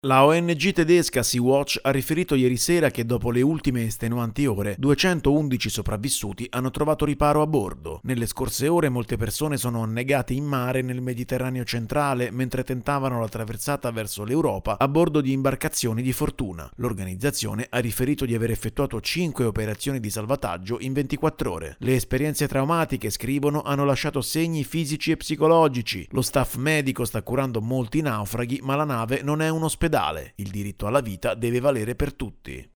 La ONG tedesca Sea-Watch ha riferito ieri sera che dopo le ultime estenuanti ore, 211 sopravvissuti hanno trovato riparo a bordo. Nelle scorse ore molte persone sono annegate in mare nel Mediterraneo centrale mentre tentavano la traversata verso l'Europa a bordo di imbarcazioni di fortuna. L'organizzazione ha riferito di aver effettuato 5 operazioni di salvataggio in 24 ore. Le esperienze traumatiche, scrivono, hanno lasciato segni fisici e psicologici. Lo staff medico sta curando molti naufraghi, ma la nave non è un ospedale. Il diritto alla vita deve valere per tutti.